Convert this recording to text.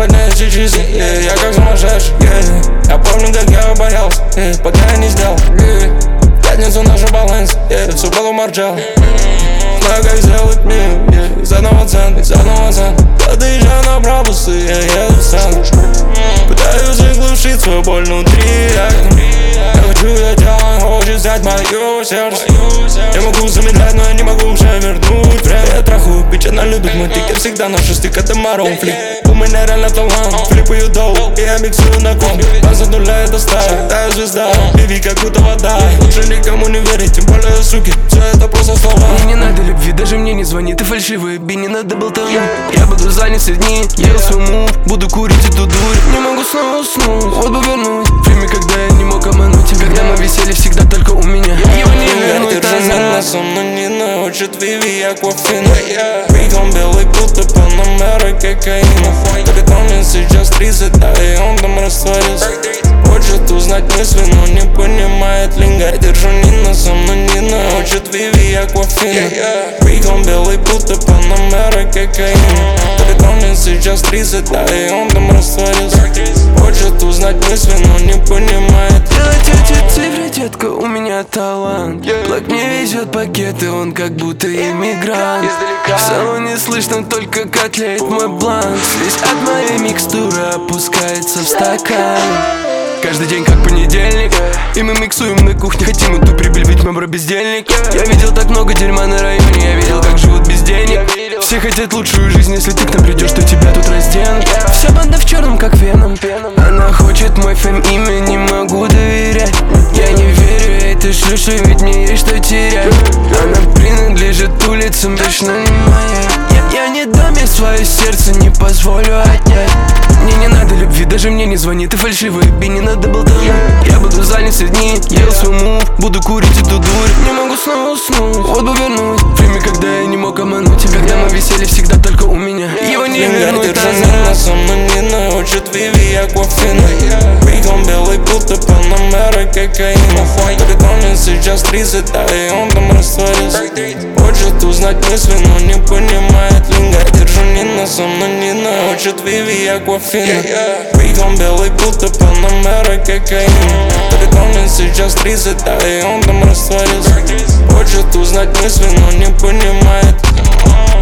поднять все часы, я как сумасшедший, Я помню, как я боялся, пока я не сделал, В пятницу наша баланс, все было марджал. Знаю, как сделать мир, из одного цента, Я доезжаю на Брабусы, я еду в центр. Пытаюсь заглушить свою боль внутри, Я хочу, я делаю, хочет взять мое сердце. Я могу замедлять, но я не могу уже вернуть время. Я трахаю, bitch, она любит мой тик. Всегда на шестых, это марон флип. У меня реально талант, флипаю доу, и я миксую на комп. База нуля, это стайл, да я звезда, Биви как будто вода. Лучше никому не верить, тем более суки, все это просто слова. Мне не надо любви, даже мне не звони. Ты фальшивый, би, не надо болтовни. Я буду занят все дни, ел свой мув, буду курить эту дурь. Не могу снова уснуть, вот бы вернуть время, когда я не мог обмануть. Когда мы висели всегда только у меня, его не вернуть назад. Со мной не научит Виви, Аквафина. Прикол белый, будто Панамера, кокаина. Капитан сейчас 30, да и он там растворился. Хочет узнать мысли, но не понимает линга. Держу Нина, со мной не научит Виви, Аквафина. Прикол белый, будто Панамера, кокаина. Капитан сейчас 30, да и он там растворился. Хочет узнать мысли, но не понимает. Делать цифры, детка, у меня талант. Блэк мне везет пакеты, он как будто иммигрант. В салоне слышно только как тлеет мой бланк. Слизь от моей микстуры опускается в стакан. Каждый день как понедельник, и мы миксуем на кухне. Хотим эту прибыль, ведь мы бро-бездельник. Я видел так много дерьма на районе, я видел, как живут без денег. Все хотят лучшую жизнь, если ты к нам придешь, то тебя тут разденут. Вся банда в черном, как Веном. Она хочет мой фэм, имя не могу доверять. Я не верю этой шлюше, ведь мне есть что терять. Она принадлежит улицам, точно не моя. Я не дам ей свое сердце, не позволю отнять. Мне не надо любви, даже мне не звони. Ты фальшивый, би, не надо болтовни. Я буду занят все дни, ел свой мув, буду курить эту дурь. Не могу снова уснуть, вот бы вернуть время, когда я не мог обмануть. Когда мы висели всегда только у меня, его не вернуть назад. Со мной не научит Виви, Аквафина. Прикол белый, будто Панамера, кокаина. Капитан сейчас 30, да и он там растворился. Хочет узнать мысли, но не понимает линга. Держу Нина, со мной не научит Виви, Аквафина. Прикол белый, будто Панамера, кокаина. Капитан сейчас 30, да и он там растворился. Хочет узнать мысли, но не понимает.